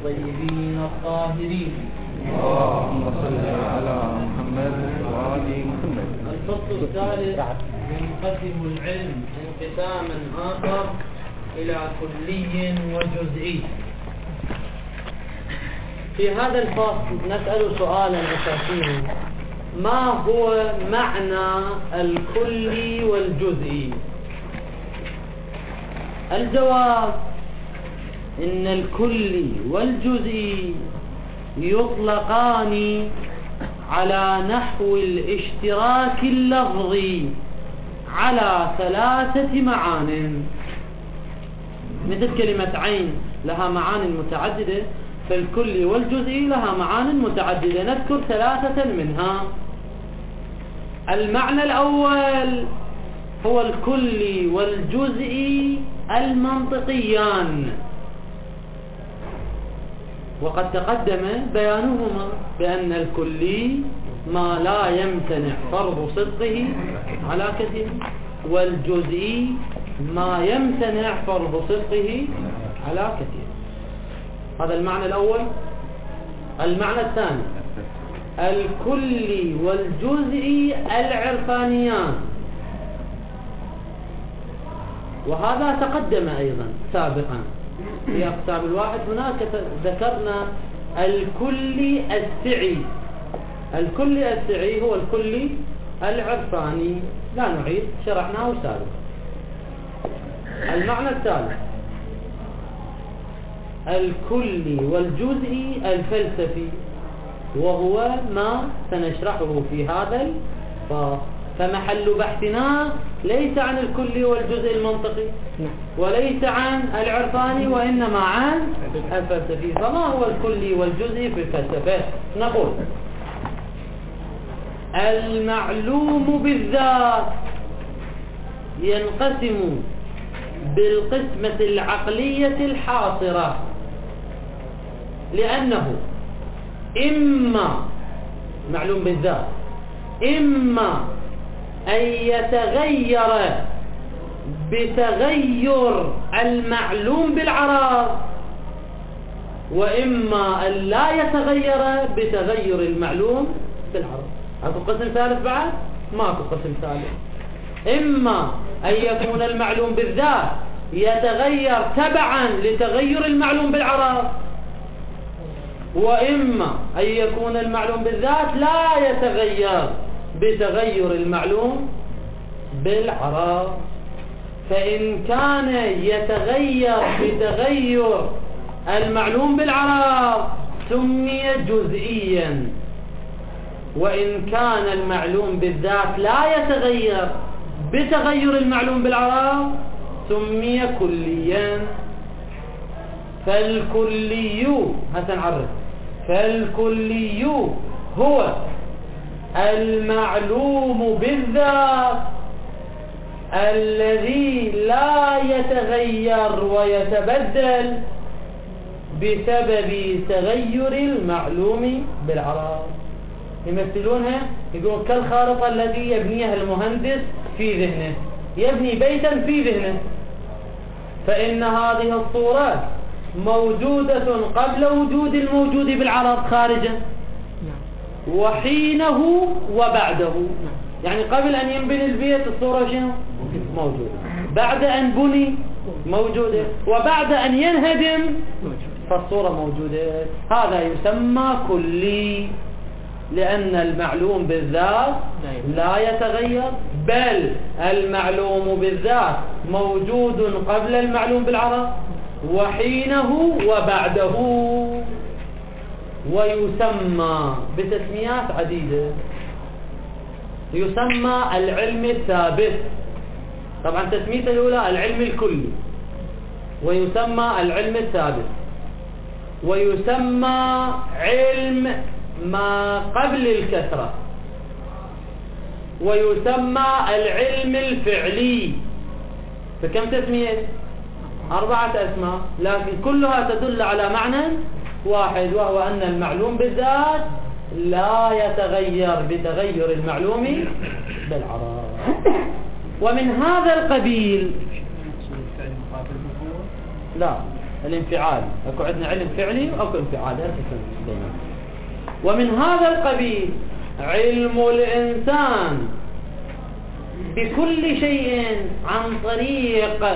الطيبين الطاهرين. اللهم صل على محمد وآل محمد. الفصل الثالث ينقسم العلم انقساما آخر إلى كلي وجزئي. في هذا الفصل نسأل سؤالا أساسيا: ما هو معنى الكلي والجزئي؟ الجواب: إن الكلي والجزئي يطلقان على نحو الاشتراك اللفظي على ثلاثة معان. مثل كلمة عين لها معان متعددة، فالكلي والجزئي لها معان متعددة، نذكر ثلاثة منها. المعنى الأول هو الكلي والجزئي المنطقيان، وقد تقدم بيانهما بأن الكلي ما لا يمتنع فرض صدقه على كثير، والجزئي ما يمتنع فرض صدقه على كثير. هذا المعنى الأول. المعنى الثاني: الكلي والجزئي العرفانيان، وهذا تقدم أيضا سابقا في أقسام الواحد. هناك ذكرنا الكلي السعي. الكلي السعي هو الكلي العرفاني، لا نعيد، شرحناه سابقا. المعنى الثالث: الكلي والجزئي الفلسفي، وهو ما سنشرحه في هذا الفصل. فمحل بحثنا ليس عن الكلي والجزئي المنطقي وليس عن العرفاني، وإنما عن الفلسفي. فما هو الكلي والجزئي في الفلسفة؟ نقول: المعلوم بالذات ينقسم بالقسمة العقلية الحاصرة، لأنه إما معلوم بالذات إما أن يتغير بتغير المعلوم بالعرض، وإما أن لا يتغير بتغير المعلوم بالعرض. أكو قسم ثالث بعد؟ ماكو قسم ثالث. إما أن يكون المعلوم بالذات يتغير تبعا لتغير المعلوم بالعرض، وإما أن يكون المعلوم بالذات لا يتغير بتغير المعلوم بالعرض. فإن كان يتغير بتغير المعلوم بالعرض سمي جزئيا، وإن كان المعلوم بالذات لا يتغير بتغير المعلوم بالعرض سمي كليا. فالكلي هسنعرف: فالكلي هو المعلوم بالذات الذي لا يتغير ويتبدل بسبب تغير المعلوم بالعرض. يمثلونها يقولون كالخارطة التي يبنيها المهندس في ذهنه، يبني بيتا في ذهنه، فإن هذه الصورة موجودة قبل وجود الموجود بالعرض خارجا، وحينه وبعده. يعني قبل أن ينبني البيت الصورة شنو؟ موجودة، بعد أن بني موجودة، وبعد أن ينهدم فالصورة موجودة. هذا يسمى كلي، لأن المعلوم بالذات لا يتغير، بل المعلوم بالذات موجود قبل المعلوم بالعرض وحينه وبعده. ويسمى بتسميات عديدة. يسمى العلم الثابت، طبعا تسميته الأولى العلم الكلي، ويسمى العلم الثابت، ويسمى علم ما قبل الكثرة، ويسمى العلم الفعلي. فكم تسمية؟ 4 أسماء، لكن كلها تدل على معنى واحد، وهو أن المعلوم بالذات لا يتغير بتغير المعلوم بالعرض. ومن هذا القبيل لا، الانفعال اكو عندنا علم فعلي واكو انفعال. ومن هذا القبيل علم الإنسان بكل شيء عن طريق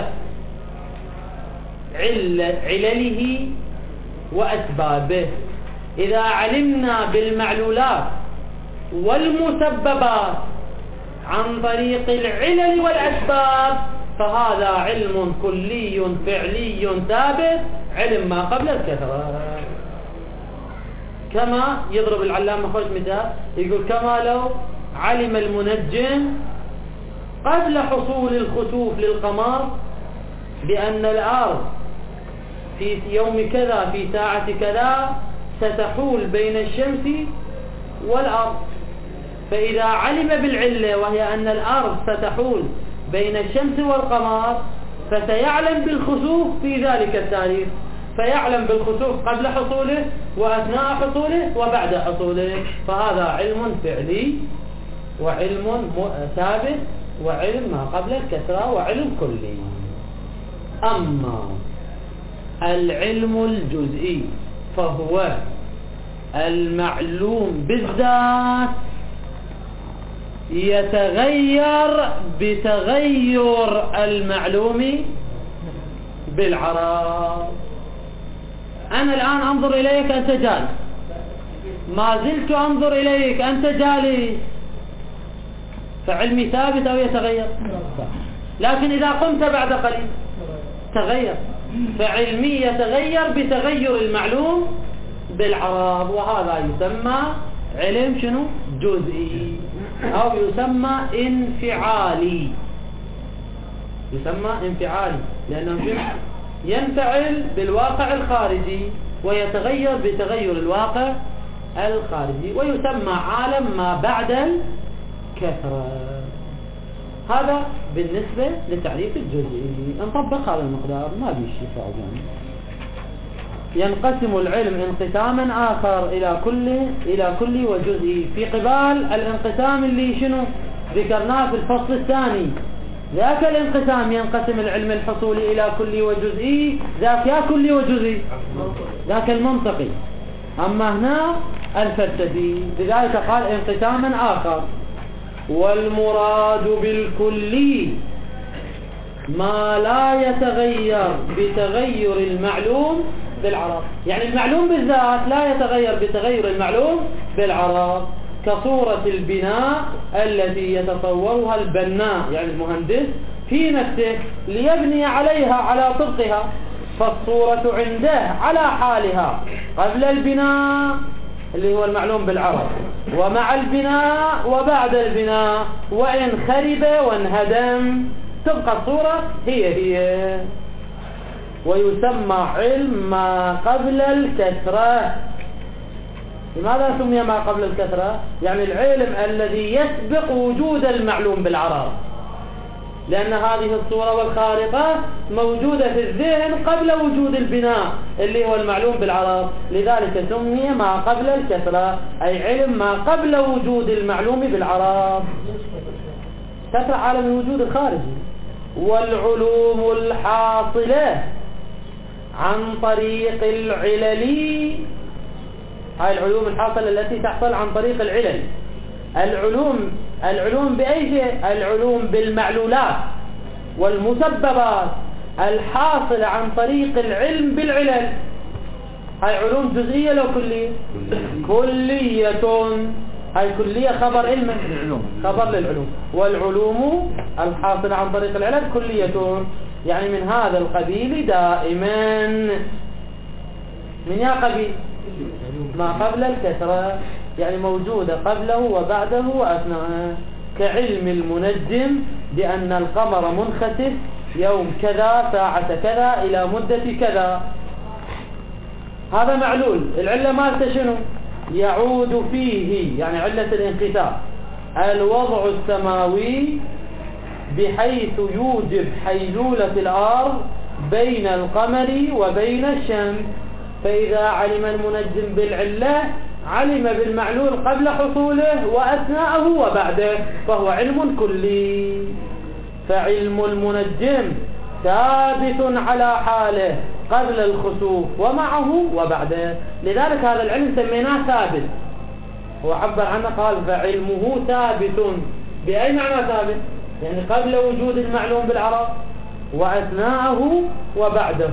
علله وأسبابه. إذا علمنا بالمعلولات والمسببات عن طريق العلل والأسباب فهذا علم كلي فعلي ثابت، علم ما قبل الكثرة. كما يضرب العلامة خوش مثال، يقول كما لو علم المنجم قبل حصول الخسوف للقمر بأن الأرض في يوم كذا في ساعة كذا ستحول بين الشمس والأرض، فإذا علم بالعلة وهي أن الأرض ستحول بين الشمس والقمر فسيعلم بالخسوف في ذلك التاريخ، فيعلم بالخسوف قبل حصوله وأثناء حصوله وبعد حصوله. فهذا علم فعلي وعلم ثابت وعلم ما قبل الكثرة وعلم كلي. أما العلم الجزئي فهو المعلوم بالذات يتغير بتغير المعلوم بالعرض. أنا الآن أنظر إليك أنت جالس، ما زلت أنظر إليك أنت جالس، فعلمي ثابت أو يتغير؟ لكن إذا قمت بعد قليل تغير، فعلمي يتغير بتغير المعلوم بالعرض، وهذا يسمى علم شنو؟ جزئي، أو يسمى انفعالي. يسمى انفعالي لأنه شنو؟ ينفعل بالواقع الخارجي ويتغير بتغير الواقع الخارجي، ويسمى عالم ما بعد الكثرة. هذا بالنسبة للتعريف الجزئي. نطبق هذا المقدار ما بيشي صعب. ينقسم العلم انقساما آخر إلى كلي وجزئي في قبال الانقسام اللي شنو ذكرناه في الفصل الثاني. ذاك الانقسام ينقسم العلم الحصولي إلى كلي وجزئي، ذاك يا كلي وجزئي، ذاك المنطقي. أما هنا الفلسفي، لذلك قال انقساما آخر. والمراد بالكلي ما لا يتغير بتغير المعلوم بالعرض، يعني المعلوم بالذات لا يتغير بتغير المعلوم بالعرض، كصورة البناء التي يتصورها البناء يعني المهندس في نفسه ليبني عليها على طبقها، فالصورة عنده على حالها قبل البناء اللي هو المعلوم بالعرض، ومع البناء وبعد البناء، وإن خرب وانهدم تبقى الصورة هي. ويسمى علم ما قبل الكثرة. لماذا سمي ما قبل الكثرة؟ يعني العلم الذي يسبق وجود المعلوم بالعرض، لأن هذه الصورة والخارطة موجودة في الذهن قبل وجود البناء اللي هو المعلوم بالعرض، لذلك سمي ما قبل الكثرة، أي علم ما قبل وجود المعلوم بالعرض. كثرة عالم الوجود الخارجي. والعلوم الحاصلة عن طريق العلل، هاي العلوم الحاصلة التي تحصل عن طريق العلل. العلوم بأي شيء؟ العلوم بالمعلولات والمسببات الحاصلة عن طريق العلم بالعلل. هاي علوم جزئية لو كلية؟ كلية. هاي كلية خبر علم، خبر للعلوم. والعلوم الحاصلة عن طريق العلل كلية، يعني من هذا القبيل دائما. من يا قبيل؟ ما قبل الكثرة، يعني موجودة قبله وبعده وأثناءه، كعلم المنجم بأن القمر منخسف يوم كذا ساعة كذا إلى مدة كذا. هذا معلول. العلة مالته شنو؟ يعود فيه، يعني علة الانخساف، الوضع السماوي بحيث يوجب حيلولة الأرض بين القمر وبين الشمس. فإذا علم المنجم بالعلة علم بالمعلول قبل حصوله وأثناءه وبعده، فهو علم كلي. فعلم المنجم ثابت على حاله قبل الخسوف ومعه وبعده. لذلك هذا العلم سميناه ثابت. هو عبر عنه قال فعلمه ثابت. بأي معنى ثابت؟ يعني قبل وجود المعلوم بالعرب وأثناءه وبعده.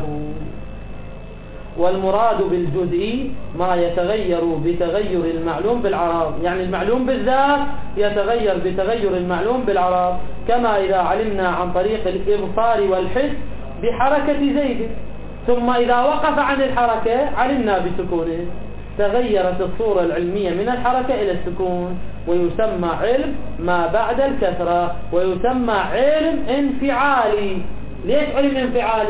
والمراد بالجزئي ما يتغير بتغير المعلوم بالعرب، يعني المعلوم بالذات يتغير بتغير المعلوم بالعرب، كما إذا علمنا عن طريق الإبصار والحس بحركة زيد، ثم إذا وقف عن الحركة علمنا بسكونه، تغيرت الصورة العلمية من الحركة إلى السكون، ويسمى علم ما بعد الكثرة، ويسمى علم انفعالي. ليش علم انفعالي؟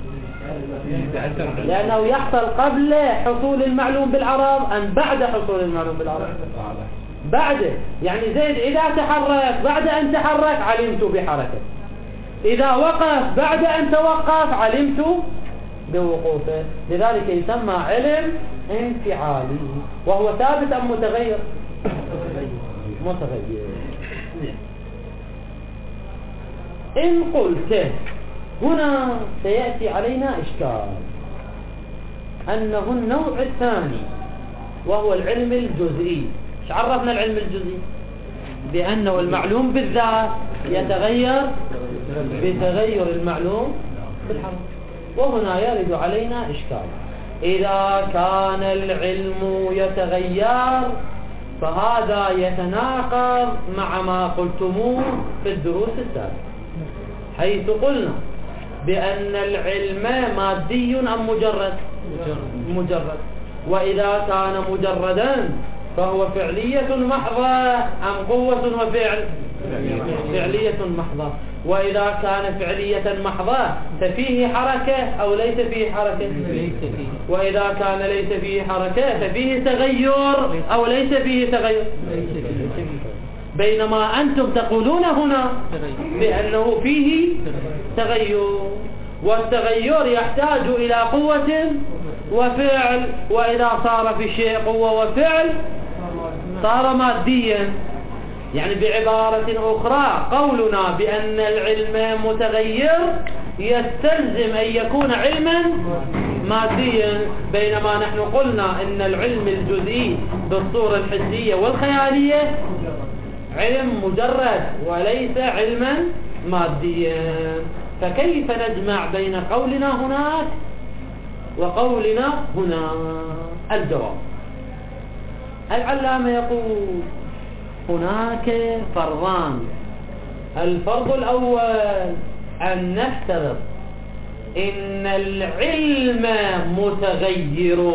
لأنه يحصل قبل حصول المعلوم بالعرب أم بعد حصول المعلوم بالعرب؟ بعد. يعني زيد إذا تحرك بعد أن تحرك علمت بحركة، إذا وقف بعد أن توقف علمت بوقوفه. لذلك يسمى علم انفعالي. وهو ثابت أم متغير؟ متغير. إن قلت هنا سيأتي علينا إشكال، أنه النوع الثاني وهو العلم الجزئي. ايش عرفنا العلم الجزئي؟ بأنه المعلوم بالذات يتغير بتغير المعلوم بالحرف. وهنا يرد علينا إشكال، إذا كان العلم يتغير فهذا يتناقض مع ما قلتموه في الدروس السابقة، حيث قلنا بأن العلم مادي أم مجرد. وإذا كان مجردا فهو فعلية محضة أم قوة وفعل؟ فعلية محضة. وإذا كان فعلية محضة ففيه حركة أو ليس فيه حركة؟ وإذا كان ليس فيه حركة ففيه تغير أو ليس فيه تغير؟ بينما أنتم تقولون هنا بأنه فيه تغير، والتغير يحتاج إلى قوة وفعل، وإذا صار في شيء قوة وفعل صار ماديا. يعني بعبارة أخرى قولنا بأن العلم متغير يستلزم أن يكون علما ماديا، بينما نحن قلنا أن العلم الجزئي بالصورة الحسية والخيالية علم مجرد وليس علما ماديا. فكيف نجمع بين قولنا هناك وقولنا هنا؟ الجواب، العلامة يقول هناك فرضان. الفرض الأول أن نفترض إن العلم متغير،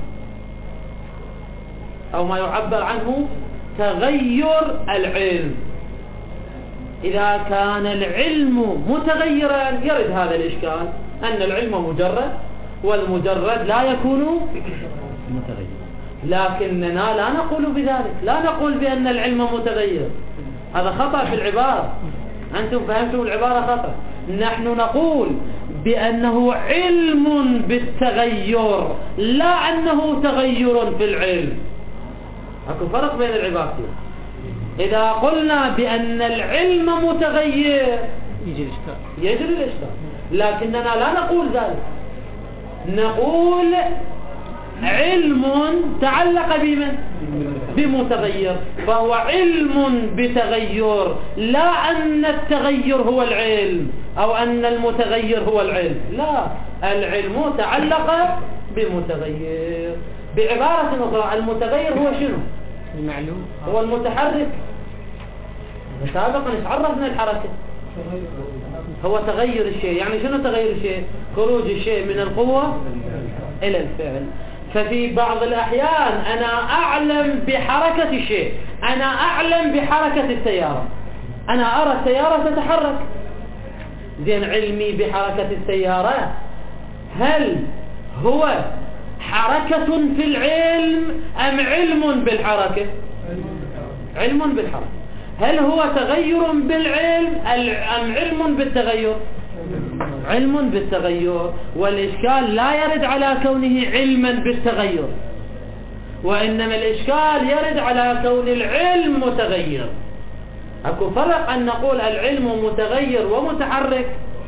أو ما يعبر عنه تغير العلم. إذا كان العلم متغيرا يرد هذا الإشكال، أن العلم مجرد والمجرد لا يكون متغير. لكننا لا نقول بذلك، لا نقول بأن العلم متغير، هذا خطأ في العبارة. أنتم فهمتم العبارة خطأ. نحن نقول بأنه علم بالتغير لا أنه تغير في العلم. أكو فرق بين العبارتين. إذا قلنا بأن العلم متغير يجري الإشكال، لكننا لا نقول ذلك، نقول علم تعلق بمن؟ بمتغير، فهو علم بتغير، لا أن التغير هو العلم أو أن المتغير هو العلم، لا، العلم تعلق بمتغير. بعبارة أخرى المتغير هو شنو؟ المعلوم، هو المتحرك. سابقا عرفنا الحركة هو تغير الشيء. يعني شنو تغير الشيء؟ خروج الشيء من القوة إلى الفعل. ففي بعض الأحيان أنا أعلم بحركة الشيء، أنا أعلم بحركة السيارة، أنا أرى السيارة تتحرك، زين علمي بحركة السيارة هل هو حركة في العلم أم علم بالحركة؟ علم بالحركة. هل هو تغير بالعلم أم علم بالتغير؟ علم بالتغير. والإشكال لا يرد على كونه علما بالتغير، وإنما الإشكال يرد على كون العلم متغير. أكو فرق أن نقول العلم متغير ومتحرك،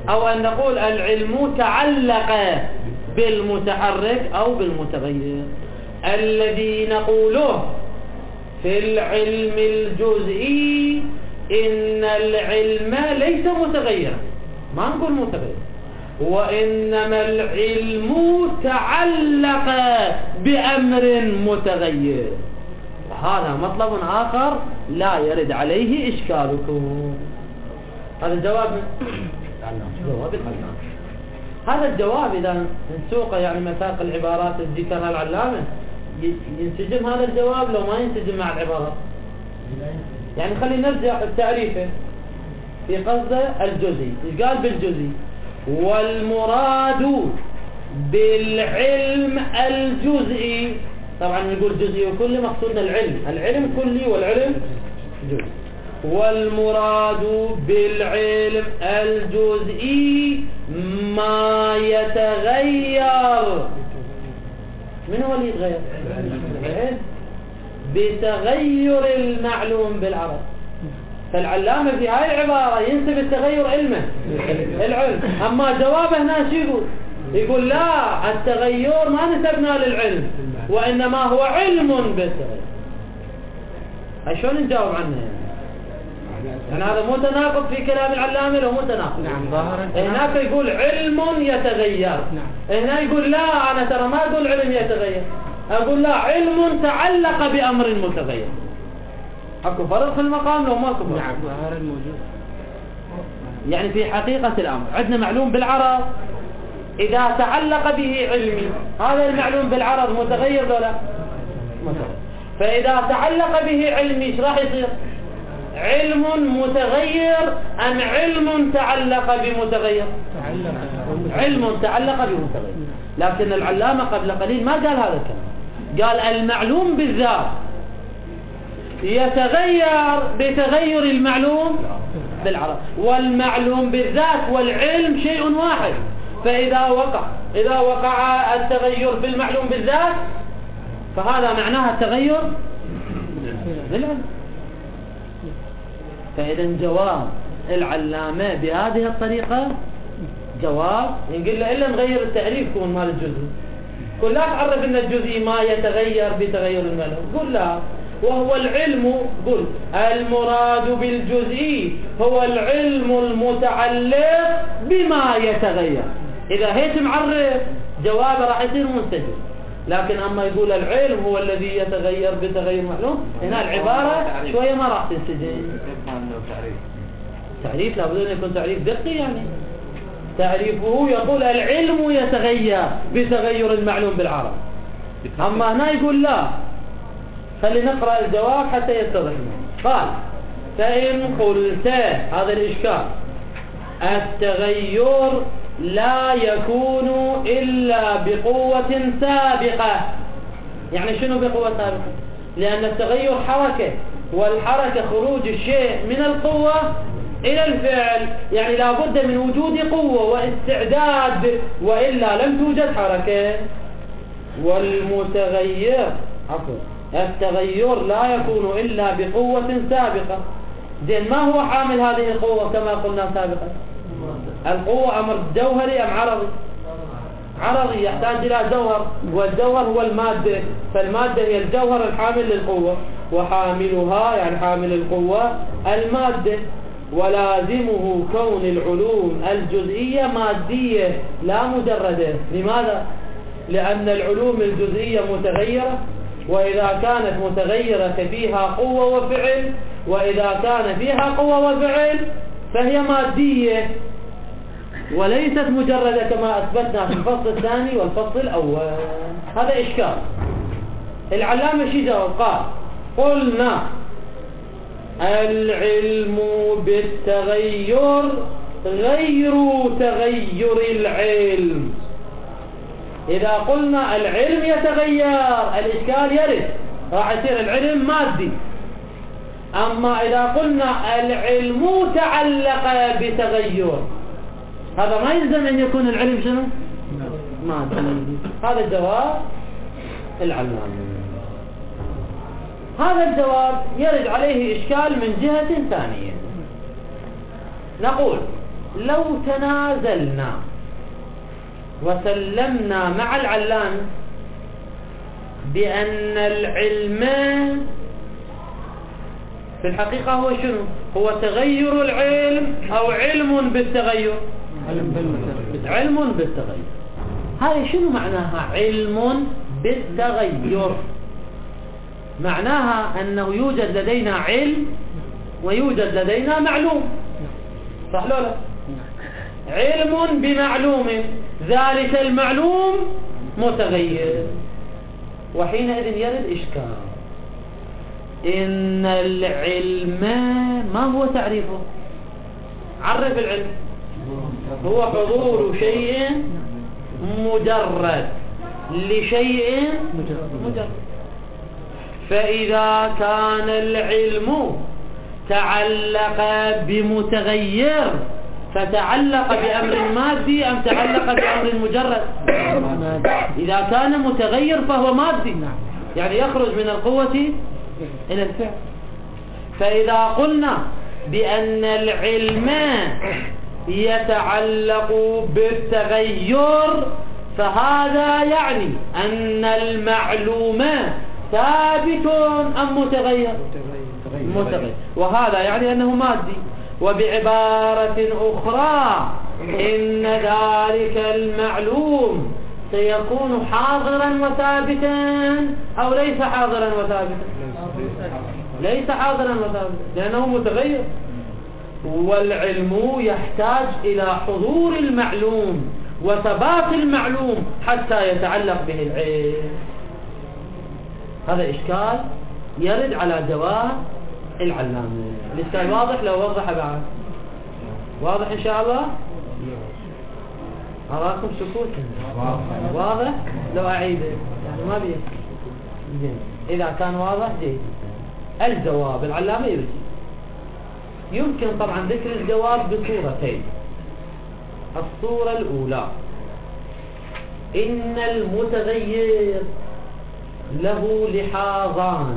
أو أن نقول العلم تعلق بالمتحرك أو بالمتغير. الذي نقوله في العلم الجزئي إن العلم ليس متغيرا، ما نقول متغير، وإنما العلم تعلق بأمر متغير، وهذا مطلب آخر لا يرد عليه إشكالكم. هذا الجواب جواب العلامة. هذا الجواب إذا نسوق يعني مساق العبارات اللي ذكرها العلامة ينسجم هذا الجواب لو ما ينسجم مع العبارات. يعني خلينا نرجع التعريفه في قصده الجزئي. قال بالجزئي والمراد بالعلم الجزئي، طبعا نقول جزئي وكلي مقصودنا العلم كلي والعلم جزئي. والمراد بالعلم الجزئي ما يتغير. من هو اللي يتغير؟ بتغير المعلوم بالعرض. فالعلامة في هاي العبارة ينسب التغير علمه العلم، أما جوابه هنا شو يقول لا، التغير ما نسبنا للعلم وإنما هو علم بالتغير. شلون نجاوب عنه يعني هذا مو تناقض في كلام العلامة لو مو تناقض. نعم ظاهرا. هناك يقول علم يتغير، هنا يقول لا، أنا ترى ما أقول علم يتغير، أقول لا، علم تعلق بأمر متغير. أكو فرق في المقام لو ماكو فرق؟ نعم ظاهرا موجود. يعني في حقيقة الأمر عندنا معلوم بالعرض إذا تعلق به علمي، هذا المعلوم بالعرض متغير ولا متغير؟ فإذا تعلق به علمي ايش راح يصير؟ علم متغير أم علم تعلق بمتغير؟ علم تعلق بمتغير. لكن العلامة قبل قليل ما قال هذا الكلام، قال المعلوم بالذات يتغير بتغير المعلوم بالعرض، والمعلوم بالذات والعلم شيء واحد. فإذا وقع التغير في المعلوم بالذات فهذا معناها التغير بالعلم. فإذا جواب العلامة بهذه الطريقة جواب نقول له إلا نغير التعريف كون مال الجزء، قل لا تعرف أن الجزء ما يتغير بتغير المعلوم، قل لا، وهو العلم، قل المراد بالجزء هو العلم المتعلق بما يتغير. إذا هيك معرف جوابه راح يصير منسجم. لكن أما يقول العلم هو الذي يتغير بتغير معلوم، هنا العبارة شوية ما راح تنسجم. تعريف لابد أن يكون تعريف دقيق، يعني تعريفه يقول العلم يتغير بتغير المعلوم بالعرب، أما هنا يقول لا. خلي نقرأ الجواب حتى يتضح. قال فإن قلت، هذا الإشكال، التغير لا يكون إلا بقوة سابقة. يعني شنو بقوة سابقة؟ لأن التغير حركة، والحركة خروج الشيء من القوة إلى الفعل، يعني لا بد من وجود قوة واستعداد، وإلا لم توجد حركة. والمتغير التغير لا يكون إلا بقوة سابقة. زين، ما هو حامل هذه القوة كما قلنا سابقا؟ القوة أمر جوهري أم عرضي؟ عرضي، يحتاج إلى جوهر، والجوهر هو المادة، فالمادة هي الجوهر الحامل للقوة، وحاملها يعني حامل القوة المادة. ولازمه كون العلوم الجزئية مادية لا مجردة. لماذا؟ لأن العلوم الجزئية متغيرة، وإذا كانت متغيرة فيها قوة وفعل، وإذا كان فيها قوة وفعل فهي مادية وليست مجردة كما أثبتنا في الفصل الثاني والفصل الأول. هذا إشكال. العلامة شي جاوب؟ قال قلنا العلم بالتغير غير تغير العلم. إذا قلنا العلم يتغير الإشكال يرد، راح يصير العلم مادي. أما إذا قلنا العلم تعلق بتغير، هذا ما يلزم أن يكون العلم شنو؟ مادي. هذا الجواب العلامة. هذا الجواب يرد عليه إشكال من جهة ثانية. نقول لو تنازلنا وسلمنا مع العلام بأن العلم في الحقيقة هو شنو؟ هو تغير العلم أو علم بالتغير؟ علم بالتغير. هاي شنو معناها علم بالتغير؟ معناها أنه يوجد لدينا علم ويوجد لدينا معلوم، صح لو لا؟ علم بمعلوم، ذلك المعلوم متغير، وحينئذ يرد إشكال. إن العلم ما هو تعريفه؟ عرف العلم. هو حضور شيء مجرد لشيء مجرد. فإذا كان العلم تعلق بمتغير فتعلق بأمر مادي أم تعلق بأمر مجرد؟ إذا كان متغير فهو مادي، يعني يخرج من القوة إلى الفعل. فإذا قلنا بأن العلم يتعلق بالتغير فهذا يعني أن المعلوم ثابت أم متغير؟ متغير، وهذا يعني أنه مادي. وبعبارة أخرى إن ذلك المعلوم سيكون حاضرا وثابتا أو ليس حاضرا وثابتا؟ ليس حاضرا وثابتا لأنه متغير. والعلم يحتاج إلى حضور المعلوم وثبات المعلوم حتى يتعلق به العلم. هذا إشكال يرد على جواب العلامة. الإشكال واضح؟ لو وضح بعد واضح إن شاء الله. أراكم سكوت واضح؟ لو أعيده يعني ما بيه زين. إذا كان واضح جيد. الجواب العلامة يرجي. يمكن طبعا ذكر الجواب بصورتين. الصورة الأولى إن المتغير له لحاظان،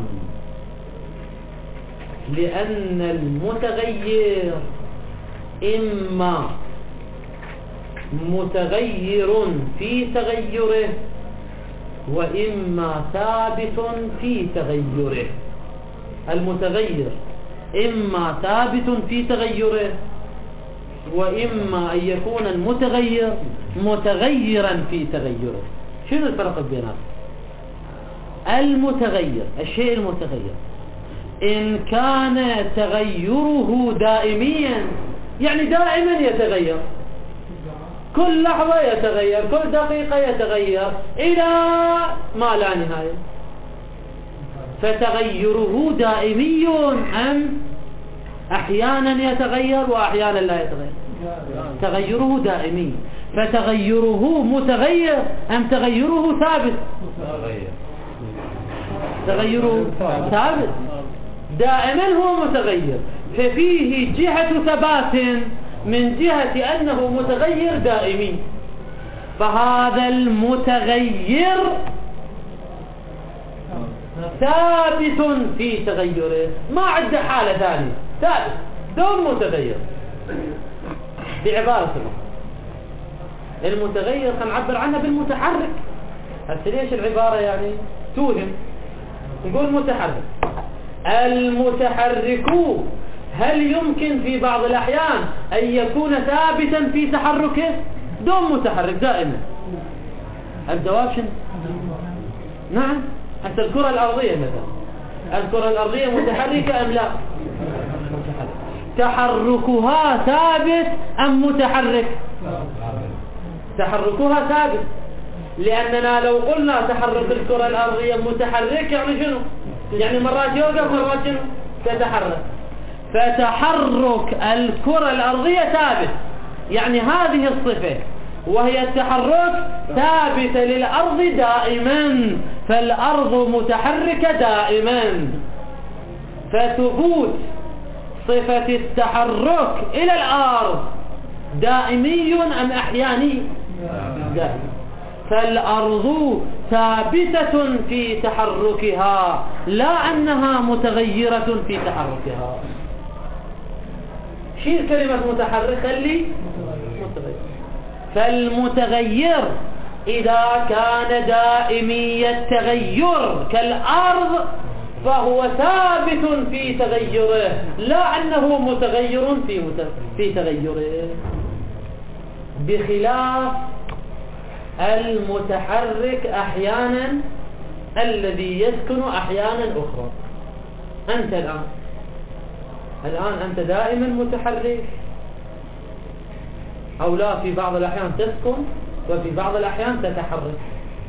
لأن المتغير إما متغير في تغيره وإما ثابت في تغيره. المتغير إما ثابت في تغيره وإما أن يكون المتغير متغيرا في تغيره. شنو الفرق بينهم؟ المتغير، الشيء المتغير إن كان تغيره دائميا يعني دائما يتغير، كل لحظة يتغير، كل دقيقة يتغير إلى ما لا نهاية، فتغيره دائمي أم أحيانا يتغير وأحيانا لا يتغير؟ تغيره دائمي. فتغيره متغير أم تغيره ثابت؟ تغيره ثابت، دائما هو متغير، ففيه جهة ثبات من جهة أنه متغير دائمي. فهذا المتغير ثابت في تغيره، ما عنده حالة ثانية، ثابت دوم متغير. بعبارة المتغير نعبر عنه بالمتحرك. هسه ليش العبارة يعني توهم؟ نقول متحرك. المتحرك هل يمكن في بعض الأحيان أن يكون ثابتا في تحركه دوم متحرك دائما؟ الجواب شنو؟ نعم. حتى الكرة الأرضية مثلا، الكرة الأرضية متحركة أم لا؟ متحرك. تحركها ثابت أم متحرك؟ تحركها ثابت، لأننا لو قلنا تحرك الكرة الأرضية متحرك يعني شنو؟ يعني مرات يوقف مرات شنو؟ تتحرك. فتحرك الكرة الأرضية ثابت، يعني هذه الصفة وهي التحرك ثابتة للأرض دائما، فالأرض متحركة دائما. فثبوت صفة التحرك إلى الأرض دائمي أم أحياني؟ دائم. فالأرض ثابتة في تحركها لا أنها متغيرة في تحركها. شيل كلمة متحرك، خلي متغير. فالمتغير إذا كان دائمي التغير كالأرض فهو ثابت في تغيره، لا أنه متغير في تغيره، بخلاف المتحرك أحيانا الذي يسكن أحيانا أخرى. أنت الآن أنت دائما متحرك، أو لا، في بعض الأحيان تسكن وفي بعض الأحيان تتحرك.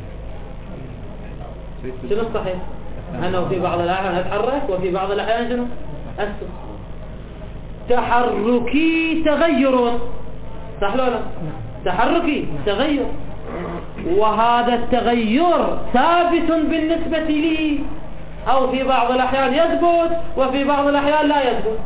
شنو الصحيح؟ أنا في بعض الأحيان أتحرك وفي بعض الأحيان شنو؟ أسكن. تحركي تغير، صح ولا لا؟ تحركي تغير، وهذا التغير ثابت بالنسبة لي، أو في بعض الأحيان يثبت وفي بعض الأحيان لا يثبت،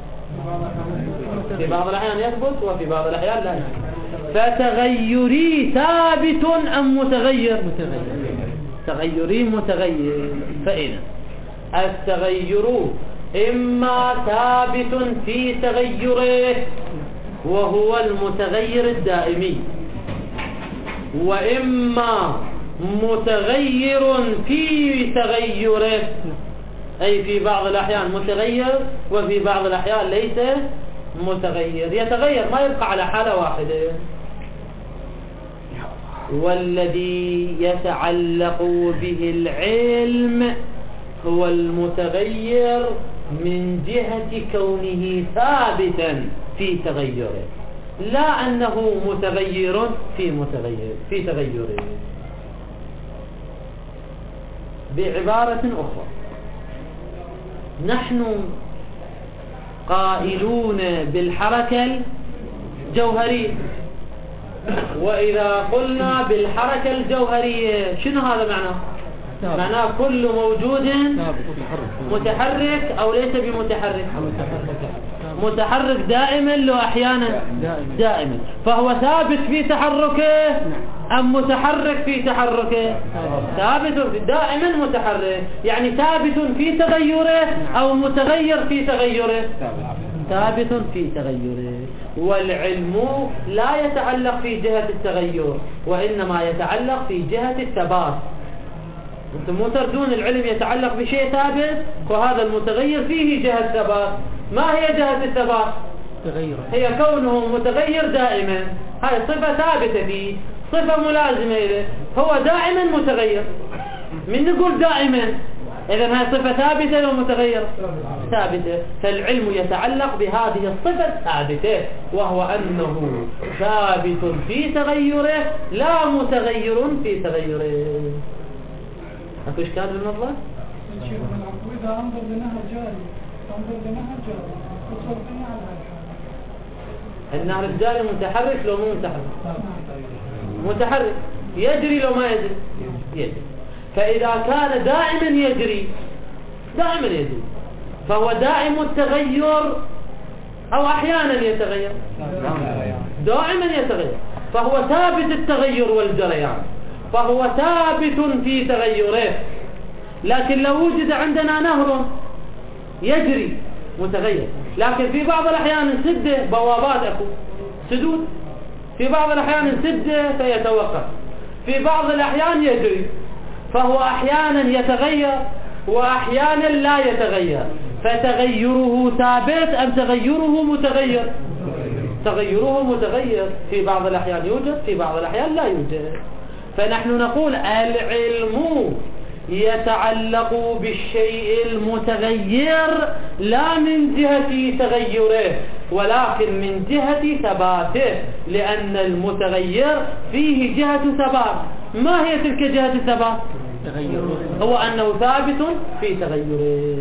في بعض الأحيان يثبت وفي بعض الأحيان لا يثبت. فتغيري ثابت أم متغير؟ تغيري متغير. فإن التغير إما ثابت في تغيره وهو المتغير الدائمي، وإما متغير في تغيره، أي في بعض الأحيان متغير وفي بعض الأحيان ليس متغير، يتغير ما يبقى على حالة واحدة. والذي يتعلق به العلم هو المتغير من جهة كونه ثابتا في تغيره، لا أنه متغير في تغيره. بعبارة أخرى، نحن قائلون بالحركة الجوهرية، وإذا قلنا بالحركة الجوهرية شنو هذا معناه؟ معناه كل موجود متحرك أو ليس بمتحرك؟ متحرك دائما لو أحيانا دائما، فهو ثابت في تحركه أم متحرك في تحركه؟ ثابت دائما متحرك، يعني ثابت في تغيره أو متغير في تغيره؟ ثابت في تغيره. والعلم لا يتعلق في جهة التغير، وإنما يتعلق في جهة الثبات. أنتم مو تردون العلم يتعلق بشيء ثابت وهذا المتغير فيه جهة ثبات. ما هي جهة الثبات؟ هي كونه متغير دائما، هاي صفة ثابتة فيه، صفة ملازمة له، هو دائما متغير. من نقول دائما، إذن هاي صفة ثابتة لو متغير؟ ثابتة. فالعلم يتعلق بهذه الصفة الثابتة، وهو أنه ثابت في تغيره لا متغير في تغيره. أكو إشكال بالنظر؟ إذا أنظر لنهر جاري النهر الجاري متحرك لو مو متحرك؟ متحرك، يجري لو ما يجري؟ فإذا كان دائما يجري فهو دائم التغير أو أحيانا يتغير؟ دائما يتغير، فهو ثابت التغير والجريان، فهو ثابت في تغيره. لكن لو وجد عندنا نهر يجري متغير، لكن في بعض الأحيان نسده، بوابات أكو سدود، في بعض الأحيان نسده فيتوقف، في بعض الأحيان يجري، فهو أحيانا يتغير وأحيانا لا يتغير. فتغيره ثابت أم تغيره متغير؟ تغيره متغير، في بعض الأحيان يوجد في بعض الأحيان لا يوجد. فنحن نقول العلم يتعلق بالشيء المتغير لا من جهة تغيره ولكن من جهة ثباته، لأن المتغير فيه جهة ثبات. ما هي تلك جهة الثبات؟ هو أنه ثابت في تغيره.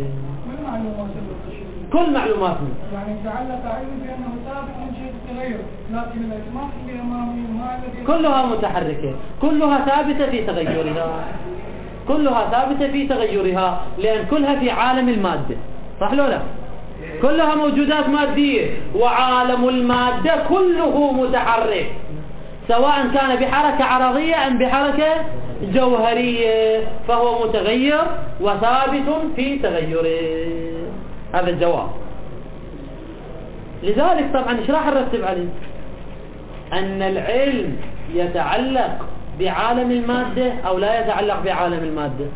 كل معلوماتنا يعني تعلق علم بأنه ثابت من جهة التغير، لكن الأجماع اللي أمامي كلها متحركة، كلها ثابتة في تغيرها، كلها ثابتة في تغيرها، لأن كلها في عالم المادة، صح لو لا؟ كلها موجودات مادية، وعالم المادة كله متحرك، سواء كان بحركة عرضية أم بحركة جوهرية، فهو متغير وثابت في تغيره. هذا الجواب. لذلك طبعا ايش راح نرتب عليه؟ أن العلم يتعلق بعالم المادة أو لا يتعلق بعالم المادة؟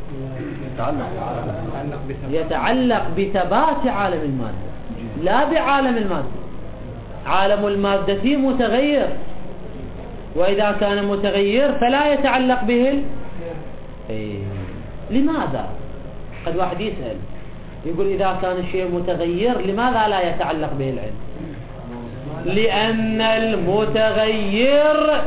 يتعلق بثبات عالم المادة لا بعالم المادة. عالم المادة متغير، وإذا كان متغير فلا يتعلق به لماذا؟ قد واحد يسأل يقول إذا كان الشيء متغير لماذا لا يتعلق به العلم؟ لأن المتغير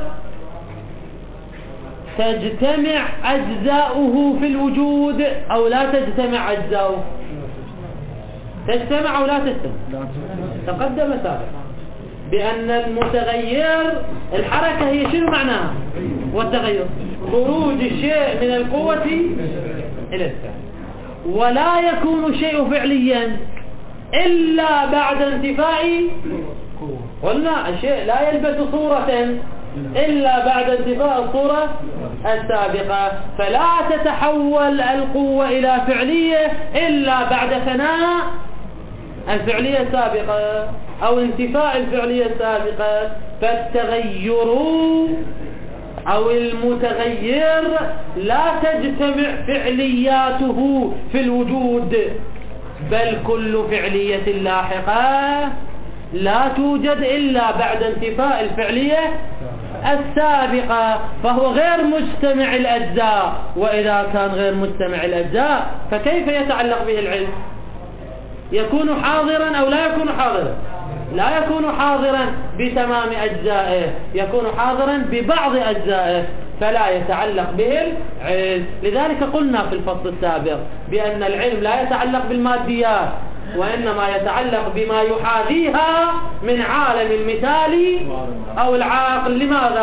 تجتمع أجزاؤه في الوجود أو لا تجتمع أجزاؤه؟ تجتمع أو لا تجتمع؟ تقدم سابقا بأن المتغير الحركة هي شنو معناها؟ والتغير خروج الشيء من القوة إلى الفعل، ولا يكون شيء فعليا إلا بعد انتفاء. قلنا الشيء لا يلبس صورة إلا بعد انتفاء الصورة السابقة، فلا تتحول القوة إلى فعلية إلا بعد فناء الفعلية السابقة أو انتفاء الفعلية السابقة. فالتغير أو المتغير لا تجتمع فعلياته في الوجود، بل كل فعلية لاحقة لا توجد إلا بعد انتفاء الفعلية السابقة، فهو غير مجتمع الأجزاء. وإذا كان غير مجتمع الأجزاء فكيف يتعلق به العلم؟ يكون حاضرا أو لا يكون حاضرا؟ لا يكون حاضرا بتمام أجزائه، يكون حاضرا ببعض أجزائه، فلا يتعلق به العلم. لذلك قلنا في الفصل السابق بأن العلم لا يتعلق بالماديات، وإنما يتعلق بما يحاذيها من عالم المثال أو العاقل.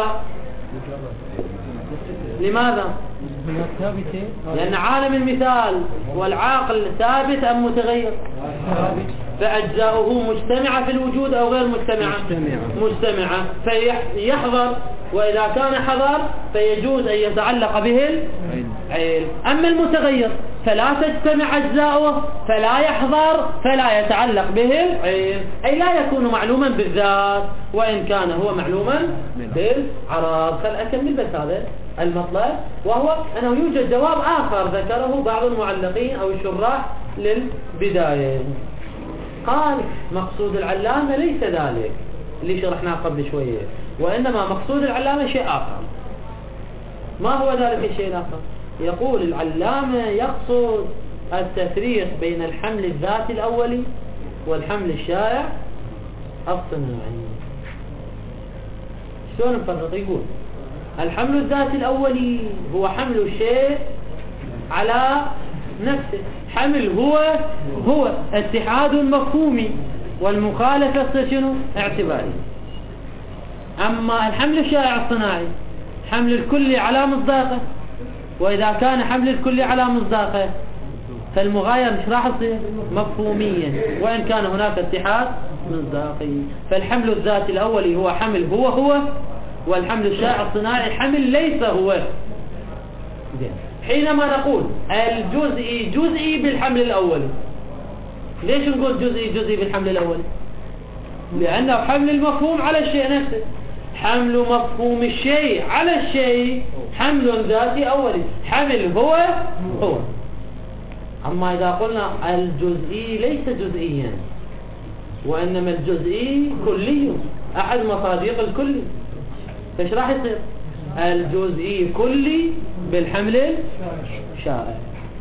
لماذا؟ لأن عالم المثال والعاقل ثابت أم متغير؟ فأجزاؤه مجتمعة في الوجود أو غير مجتمعة؟ مجتمعة، فيحضر، وإذا كان حضر فيجوز أن يتعلق به العلم. أما المتغير فلا تجتمع أجزاؤه فلا يحضر فلا يتعلق به العلم، أي لا يكون معلوما بالذات وإن كان هو معلوما بالعرض. أكمل بس هذا المطلب، وهو أنه يوجد جواب آخر ذكره بعض المعلقين أو الشراح للبداية. قال مقصود العلامة ليس ذلك اللي شرحناه قبل شوية، وإنما مقصود العلامة شيء آخر. ما هو ذلك الشيء الآخر؟ يقول العلامة يقصد التفريق بين الحمل الذاتي الأولي والحمل الشائع الصناعي. شلون نفرق؟ يقول الحمل الذاتي الأولي هو حمل الشيء على نفسه، حمل هو اتحاد مفهومي والمخالفة شنو؟ اعتباري. أما الحمل الشائع الصناعي حمل الكلي على مصداقه، وإذا كان حمل الكلي على مصداقه فالمغاير مش راح يصير مفهوميا وإن كان هناك اتحاد مصداقي. فالحمل الذاتي الأولي هو حمل هو، والحمل الشائع الصناعي حمل ليس هو. حينما نقول الجزئي جزئي بالحمل الأولي، ليش نقول جزئي بالحمل الأولي؟ لأنه حمل المفهوم على الشيء نفسه. حمل مفهوم الشيء على الشيء حمل ذاتي أولي، حمل هو. أما إذا قلنا الجزئي ليس جزئيا وإنما الجزئي كلي، أحد مصادق الكلي، فإيش راح يصير؟ الجزئي كلي بالحمل الشائع.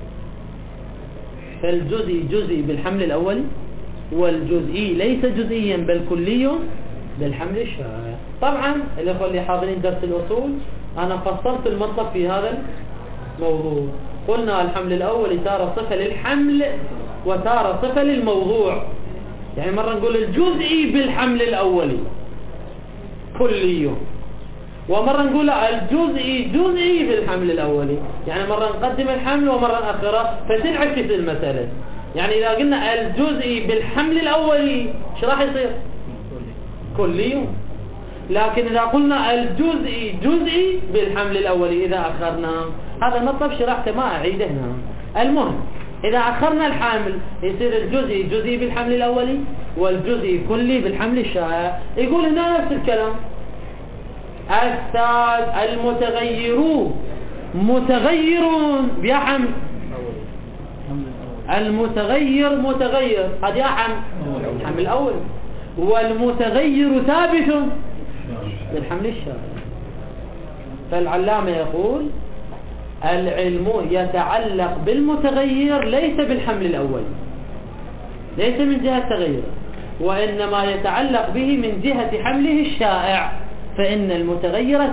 فالجزئي جزئي بالحمل الأول، والجزئي ليس جزئيا بل كلي بالحمل الشائع. طبعا الأخوة اللي حاضرين درس الأصول أنا فصلت المطلب في هذا الموضوع. قلنا الحمل الأول تارة صفة للحمل وتارة صفة للموضوع. يعني مرة نقول الجزئي بالحمل الأولي كلي، ومرة نقول الجزئي جزئي بالحمل الأولي، يعني مرة نقدم الحمل ومرة نأخره، فتنعكس المسألة. يعني إذا قلنا الجزئي بالحمل الأولي ايش راح يصير؟ كلي. لكن إذا قلنا الجزئي جزئي بالحمل الأولي إذا أخرنا، هذا المطلب شرحته ما أعيده هنا. المهم إذا أخرنا الحامل يصير الجزئي جزئي بالحمل الأولي والجزئي كلي بالحمل الشائع. يقول هنا نفس الكلام، المتغير متغيرون يا حمد، المتغير متغير هذا يا حمد الحمل الأول، والمتغير ثابت بالحمل الشائع. فالعلامة يقول العلم يتعلق بالمتغير ليس بالحمل الأول، ليس من جهة تغيره، وإنما يتعلق به من جهة حمله الشائع، فإن المتغير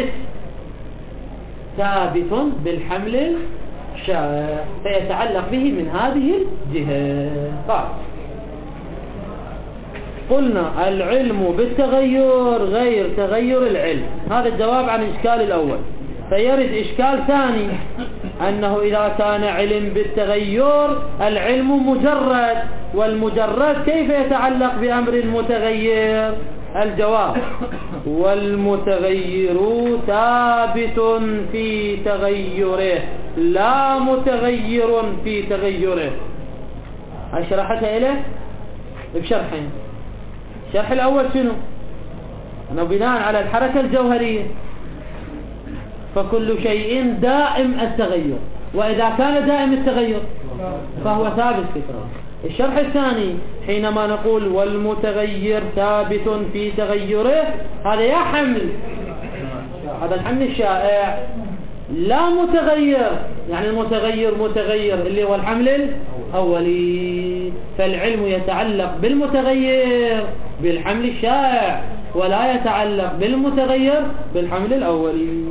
ثابت بالحمل الشائع، فيتعلق به من هذه الجهة. قال قلنا العلم بالتغير غير تغير العلم، هذا الجواب عن الإشكال الأول. فيرد إشكال ثاني أنه إذا كان علم بالتغير العلم مجرد، والمجرد كيف يتعلق بأمر متغير؟ الجواب والمتغير ثابت في تغيره لا متغير في تغيره. أشرحتها إليه بشرحين. الشرح الأول شنو؟ أنه بناء على الحركة الجوهرية فكل شيء دائم التغير، وإذا كان دائم التغير فهو ثابت فكرة. الشرح الثاني حينما نقول والمتغير ثابت في تغيره، هذا يا حمل، هذا الحمل الشائع لا متغير، يعني المتغير متغير اللي هو الحمل الأولي. فالعلم يتعلق بالمتغير بالحمل الشائع ولا يتعلق بالمتغير بالحمل الأولي.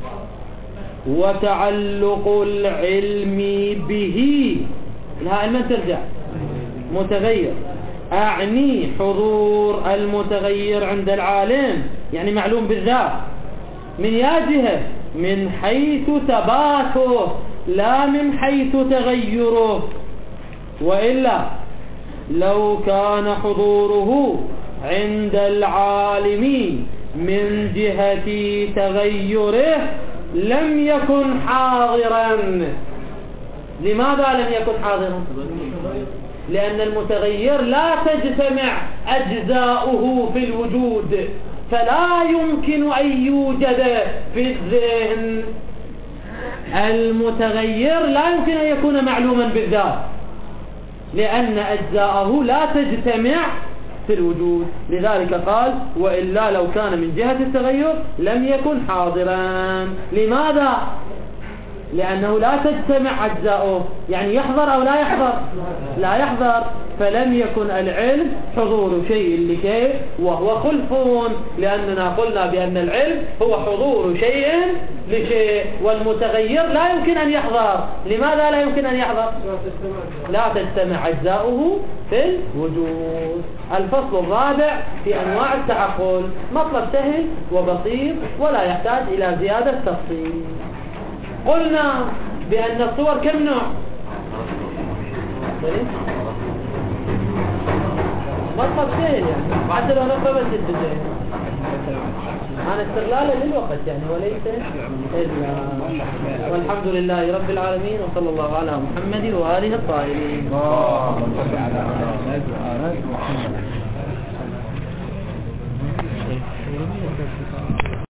وتعلق العلم به لها علما ترجع متغير، أعني حضور المتغير عند العالم، يعني معلوم بالذات من يا جهة من حيث ثباته لا من حيث تغيره. وإلا لو كان حضوره عند العالم من جهة تغيره لم يكن حاضرا. لماذا لم يكن حاضرا؟ لأن المتغير لا تجتمع أجزاؤه في الوجود، فلا يمكن أن يوجد في الذهن. المتغير لا يمكن أن يكون معلوما بالذات لأن أجزاءه لا تجتمع في الوجود. لذلك قال وإلا لو كان من جهة التغير لم يكن حاضرا. لماذا؟ لأنه لا تجتمع أجزاؤه، يعني يحضر أو لا يحضر؟ لا يحضر. فلم يكن العلم حضور شيء لشيء وهو خلف، لأننا قلنا بأن العلم هو حضور شيء لشيء، والمتغير لا يمكن أن يحضر. لماذا لا يمكن أن يحضر؟ لا تجتمع أجزاؤه في الوجود. الفصل الرابع في أنواع التعقل، مطلب سهل وبسيط ولا يحتاج إلى زيادة تفصيل. قلنا بأن الصور كم نوع؟ مطلب سهل يعني حتى لو نقرأ بس الجزء عن استغلاله للوقت يعني وليس إلا. والحمد لله رب العالمين، وصلى الله على محمد وآله الطاهرين. اللهم صل على محمد.